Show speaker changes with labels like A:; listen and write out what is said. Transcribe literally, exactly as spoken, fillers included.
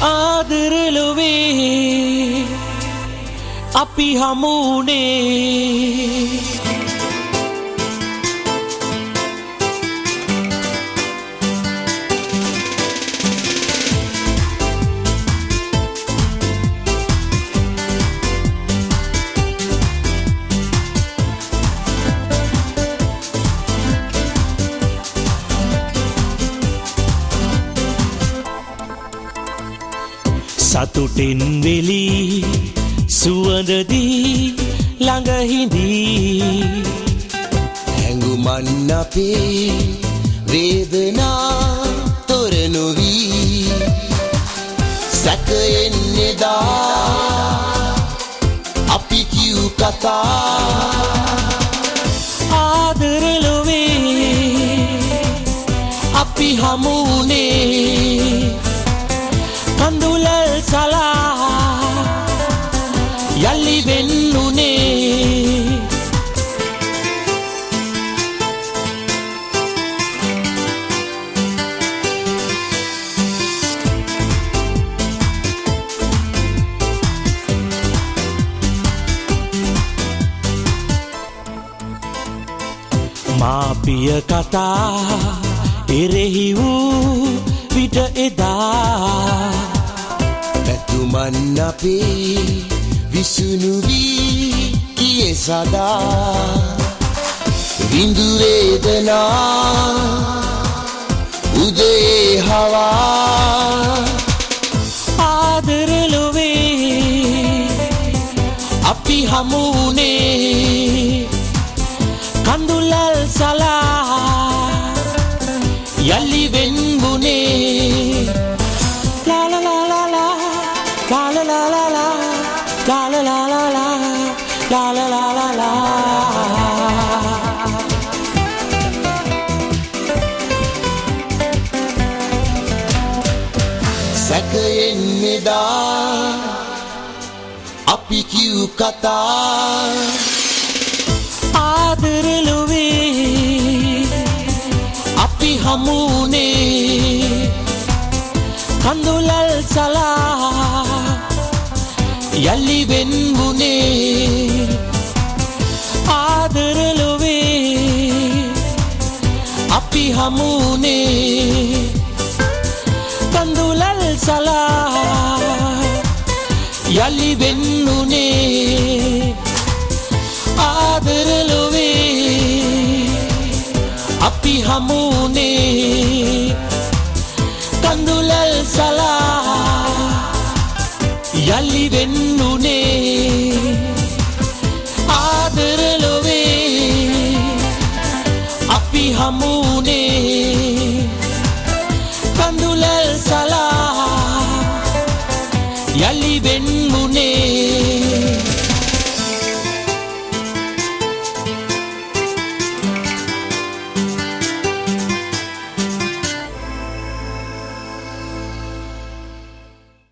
A: ආදරලොවේ අපි හමුුනේ සතුටින් වෙලි සුවඳදී ළඟහිදී
B: හැඟුමන් අපේ වේදනා තොර නොවී සැකයෙන් එදා අපි කිව් කතා
A: ආදරලොවේ අපි හමුුනේ කඳුලල් සලා යලි වෙන්නුනේ මාපිය කතා එරෙහි වූ විට එදා
B: පැතුමන් අපේ විසුණු වී ගියේ සදා විඳු වේදනා උදේ හවා
A: ආදරලොවේ අපි හමුුනේ කඳුලල් සලා යලි වෙන්වුනේ ලා ලා ලා ලා La la la la la, la la la la la, la la la la la.
B: සැකයෙන් එදා අපි කිව් කතා
A: ආදරලොවේ අපි හමුුනේ කඳුලල් සලා යලි වෙන්වුනේ ආදරලොවේ අපි හමුුනේ කඳුලල් සලා යලි වෙන්නුනේ ආදරලොවේ අපි හමුුනේ කඳුලල් සලා යලි වෙන්නුනේ ආදරලොවේ අපි හමුුනේ කඳුලල් සලා යලි වෙන්නුනේ